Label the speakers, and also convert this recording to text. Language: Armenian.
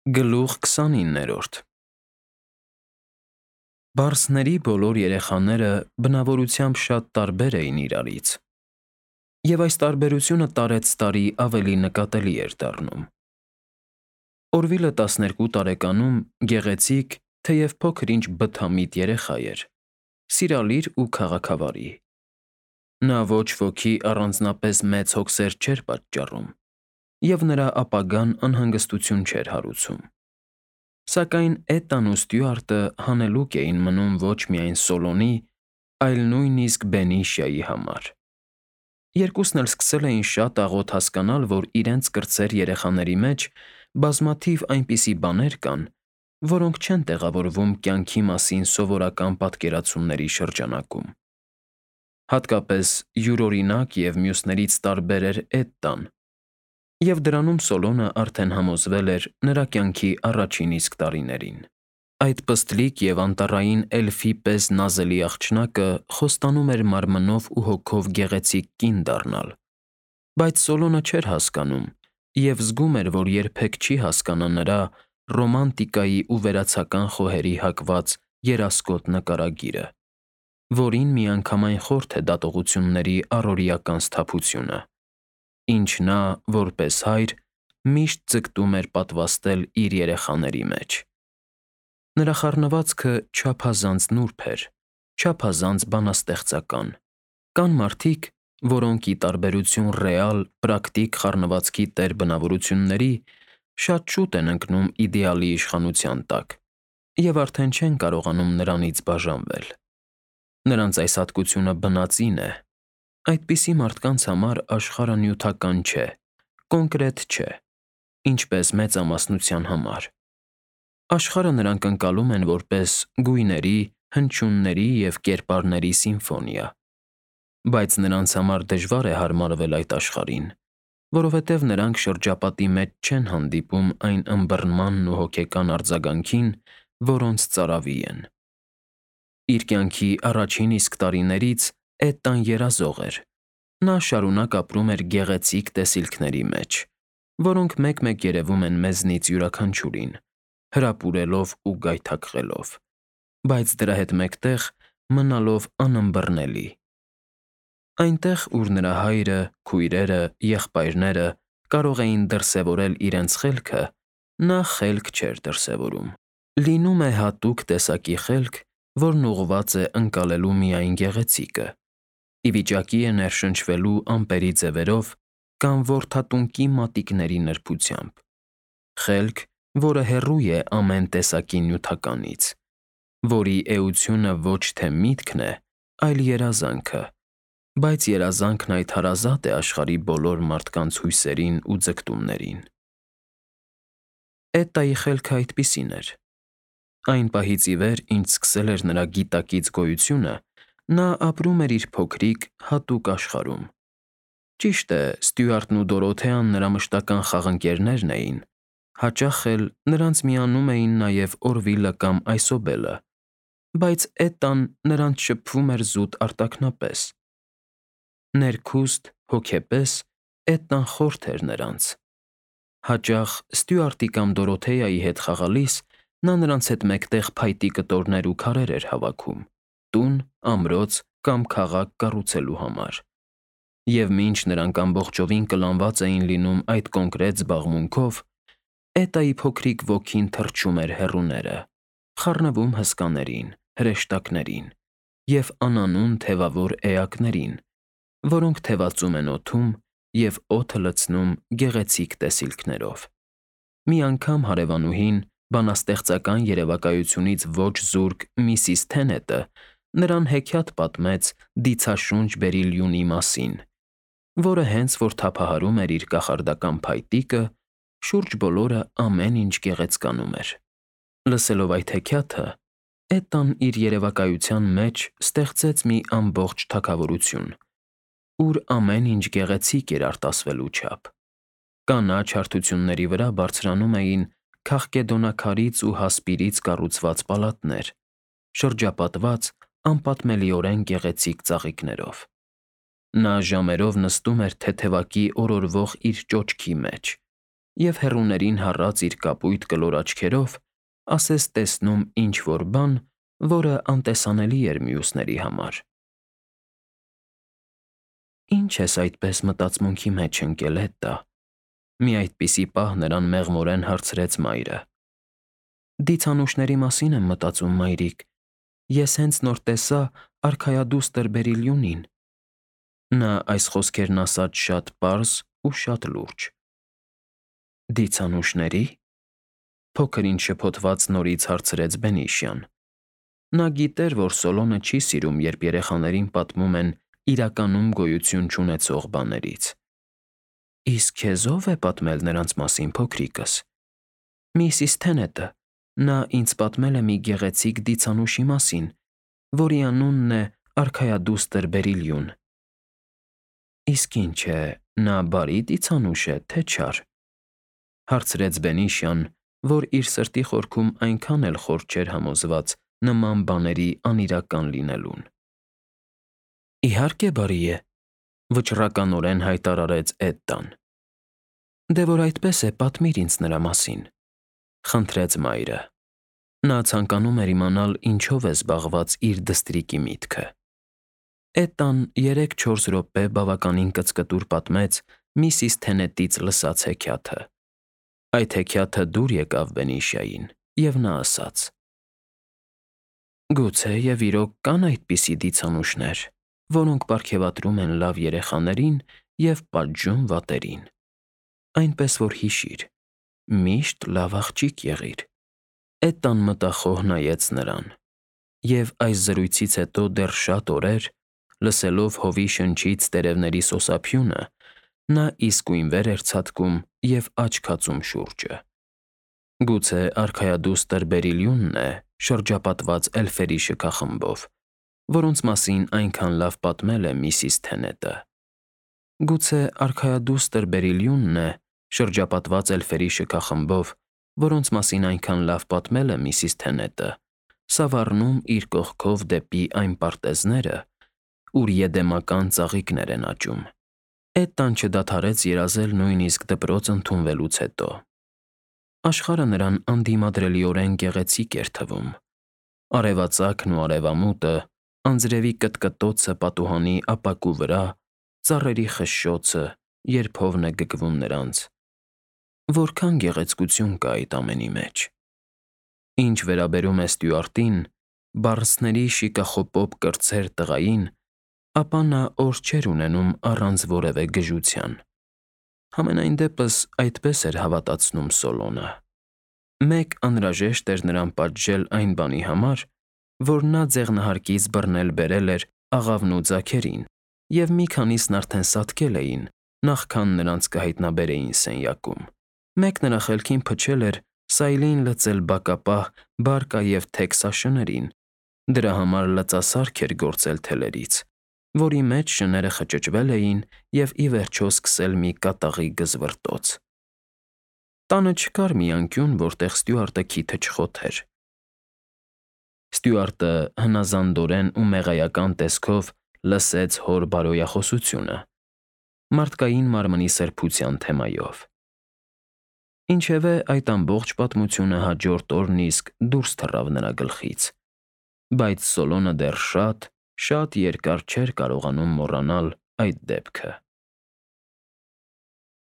Speaker 1: Գլուխ 29-րդ Բարսների բոլոր երեխաները բնավորությամբ շատ տարբեր էին իրարից, և այս տարբերությունը տարեց տարի ավելի նկատելի էր դառնում։ Օրվիլը 12 տարեկանում գեղեցիկ, թեև փոքր-ինչ բթամիտ երեխա էր, սիրալիր ու քաղաքավարի։ Նա ոչ ոքի առանձնապես մեծ հոգսեր չէր պատճառում, և նրա ապագան անհանգստություն չէր հարուցում։ Սակայն Էտան ու Ստյուարտը հանելուկ էին մնում ոչ միայն Սոլոմոնի, այլ նույնիսկ Բենիշիայի համար։ Երկուսն էլ սկսել էին շատ աղոտ հասկանալ, որ իրենց կրտսեր երեխաների մեջ բազմաթիվ այնպիսի բաներ կան, որոնք չեն տեղավորվում կյանքի մասին սովորական պատկերացումների շրջանակում։ Հատկապես յուրօրինակ և մյուսներից տարբեր էր Էտտան, և դրանում Սոլոմոնը արդեն համոզվել էր նրա կյանքի առաջին իսկ տարիներին։ Այդ պստլիկ և անտառային էլֆի պես նազելի աղջնակը խոստանում էր մարմնով ու հոգով գեղեցիկ կին դառնալ, բայց Սոլոմոնը չէր հասկանում և զգում էր, որ երբեք չի հասկանա նրա ռոմանտիկայի ու վերացական խոհերի հակված երասկոտ նկարագիրը, որին միանգամայն խորթ է դատողությունների առօրեական սթափությունը, ինչ նա, որպես հայր, միշտ ձգտում էր պատվաստել իր երեխաների մեջ։ Նրա խառնվածքը չափազանց նուրբ էր, չափազանց բանաստեղծական։ Կան մարդիկ, որոնք, ի տարբերություն ռեալ, պրակտիկ խառնվածքի տեր բնավորությունների, շատ շուտ են ընկնում իդեալի իշխանության տակ և արդեն չեն կարողանում նրանից բաժանվել։ Նրանց այս հատկությունը բնածին է։ Այդպիսի մարդկանց համար աշխարհը նյութական չէ, կոնկրետ չէ, ինչպես մեծամասնության համար։ Աշխարհը նրանք ընկալում են որպես գույների, հնչյունների և կերպարների սիմֆոնիա, բայց նրանց համար դժվար է հարմարվել այդ աշխարհին, որովհետև նրանք շրջապատի մեջ չեն հանդիպում այն ըմբռնմանն ու հոգեկան արձագանքին, որոնց ծարավի են։ Իր կյանքի առաջին իսկ տարիներից Էտտան երազող էր։ Նա շարունակ ապրում էր գեղեցիկ տեսիլքների մեջ, որոնք մեկ-մեկ երևում են մեզնից յուրաքանչյուրին, հրապուրելով ու գայթակղելով, բայց դրա հետ մեկտեղ մնալով անըմբռնելի։ Այնտեղ, ուր նրա հայրը, քույրերը, եղբայրները կարող էին դրսևորել իրենց խելքը, նա խելք չէր դրսևորում։ Լինում է հատուկ տեսակի խելք, որն ուղղված է ընկալելու միայն գեղեցիկը, ի վիճակի է ներշնչվելու ամպերի ձևերով կամ որդատնկի մատիկների նրբությամբ, խելք, որը հեռու է ամեն տեսակի նյութականից, որի էությունը ոչ թե միտքն է, այլ երազանքը, բայց երազանքն այդ հարազատ է աշխարհի բոլոր մարդկանց հույսերին ու ձգտումներին։ Էտայի խելքը այդպիսին էր։ Այն պահից ի վեր, ինչ սկսել էր նրա գիտակից գոյությունը, նա ապրում էր իր փոքրիկ, հատուկ աշխարհում։ Ճիշտ է, Ստյուարտն ու Դորոթեան նրա մշտական խաղընկերներն էին, հաճախ էլ նրանց միանում էին նաև Օրվիլը կամ Այսոբելը, բայց Էտտան նրանց շփվում էր զուտ արտաքնապես։ Ներքուստ, հոգեպես Էտտան խորթ էր նրանց։ Հաճախ Ստյուարտի կամ Դորոթեայի հետ խաղալիս նա նրանց հետ մեկտեղ փայտի կտորներ ու քարեր էր հավաքում՝ տուն, ամրոց կամ քաղաք կառուցելու համար։ Եվ մինչ նրանք ամբողջովին կլանված էին լինում այդ կոնկրետ զբաղմունքով, Էտայի փոքրիկ ոգին թռչում էր հեռուները, խառնվում հսկաներին, հրեշտակներին և անանուն թևավոր էակներին, որոնք թևածում են օդում և օդը լցնում գեղեցիկ տեսիլքներով։ Մի անգամ հարևանուհին, բանաստեղծական երևակայությունից ոչ զուրկ Միսիս Թենետը նրան հեքիաթ պատմեց դիցաշունչ բերիլիոնի մասին, որը հենց որ թափահարում էր իր կախարդական փայտիկը, շուրջ բոլորը ամեն ինչ գեղեցկանում էր։ Լսելով այդ հեքիաթը, Էտտան իր երևակայության մեջ ստեղծեց մի ամբողջ թագավորություն, ուր ամեն ինչ գեղեցիկ էր արտասվելու չափ։ Կանաչ հարթությունների վրա բարձրանում էին քաղկեդոնակարից ու հասպիրից կառուցված պալատներ՝ շրջապատված անպատմելիորեն գեղեցիկ ծաղիկներով։ Նա ժամերով նստում էր թեթևակի օրորվող իր ճոճքի մեջ, և հեռուներին հառած իր կապույտ կլոր աչքերով ասես տեսնում ինչ-որ բան, որը անտեսանելի էր մյուսների համար։ «Ինչ ես այդպես մտածմունքի մեջ ընկել, Էդդա»։ Մի այդպիսի պահ նրան մեղմորեն հարցրեց մայրը։ «Դիցանուշների մասին եմ մտածում, մայրիկ, ես հենց նոր տեսա արքայադուստր Բերիլյունին»։ Նա այս խոսքերն ասաց շատ պարզ ու շատ լուրջ։ «Դիցանուշների՞»։ Փոքր-ինչ շփոթված նորից հարցրեց Բենիշյան։ Նա գիտեր, որ Սոլոնը չի սիրում, երբ երեխաներին պատմում են իրականում գոյություն չունեցող բաներից։ «Իսկ քեզ ո՞վ է պատմել նրանց մասին, փոքրիկս»։ «Միսիս Թենետը, նա ինձ պատմել է մի գեղեցիկ դիցանուշի մասին, որի անունն է արքայադուստր Բերիլյուն»։ «Իսկ ինչ է, նա բարի դիցանուշ է, թե չար»։ Հարցրեց Բենիշյան, որ իր սրտի խորքում այնքան էլ խոր չէր համոզված նման բաների անիրական լինելուն։ «Իհարկե բարի է», վճռականորեն հայտարարեց Էդդան։ «Դե որ այդպես է, պատմիր ինձ նրա մասին», խնդրեց մայրը։ Նա ցանկանում էր իմանալ ինչով է զբաղված իր դստրիկի միտքը։ Էդդան 3-4 րոպե բավականին կծկտուր պատմեց միսիս Թենետից լսած հեքիաթը։ Այդ հեքիաթը դուր եկավ Բենիշյային, և նա ասաց. «Գուցե և իրոք կան այդպիսի դիցանուշներ, որոնք պարգևատրում են լավ երեխաներին և պատժում վատերին։ Այնպես որ հիշիր, միշտ լավ աղջիկ եղիր»։ Էդդան մտախոհ նայեց նրան։ Եվ այս զրույցից հետո դեռ շատ օրեր, լսելով հովի շնչից տերևների սոսափյունը, նա իսկույն վեր էր ցատկում և աչք ածում շուրջը։ Գուցե արքայադուստր Բերիլյունն է, շրջապատված էլֆերի շքախմբով, որոնց մասին այնքան լավ պատմել է միսիս Թենետը։ Գուցե արքայադուստր Բերիլյունն է, շրջապատված էլֆերի շքախմբով, որոնց մասին այնքան լավ պատմել է միսիս Թենետը, սավառնում իր կողքով դեպի այն պարտեզները, ուր եդեմական ծաղիկներ են աճում։ Էդդան չդադարեց երազել նույնիսկ դպրոց ընդունվելուց հետո։ Աշխարհը նրան անդիմադրելիորեն գեղեցիկ էր թվում։ Արևածագն ու արևամուտը, անձրևի կտկտոցը պատուհանի ապակու վրա, ծառերի խշշոցը, երբ հովն է գգվում նրանց։ Որքան գեղեցկություն կա այդ ամենի մեջ։ Ինչ վերաբերում է Ստյուարտին, բառնցքների շիկախոպոպ կրտսեր տղային, ապա նա օր չէր ունենում առանց որևէ գժության։ Համենայն դեպս այդպես էր հավատացնում Սոլոնը։ Մեկ անհրաժեշտ էր նրան պատժել այն բանի համար, որ նա ձեղնահարկից բռնել֊բերել էր աղավն ու ձագերին, և մի քանիսն արդեն սատկել էին, նախքան նրանց կհայտնաբերեին սենյակում։ Մեկ նրա խելքին փչել էր սայլին լցել բակապահ բարկա և թեքսա շներին, դրա համար լծասարք էր գործել թելերից, որի մեջ շները խճճվել էին և ի վերջո սկսել մի կատաղի գզվռտոց։ Տանը չկար մի անկյուն, որտեղ Ստյուարտը քիթը չխոթեր։ Ստյուարտը հնազանդորեն ու մեղայական տեսքով լսեց հոր բարոյախոսությունը՝ մարդկային մարմնի սրբության թեմայով։ Ինչևէ, այդ ամբողջ պատմությունը հաջորդ օրն իսկ դուրս թռավ նրա գլխից, բայց Սոլոնը դեռ շատ, շատ երկար չէր կարողանում մոռանալ այդ դեպքը։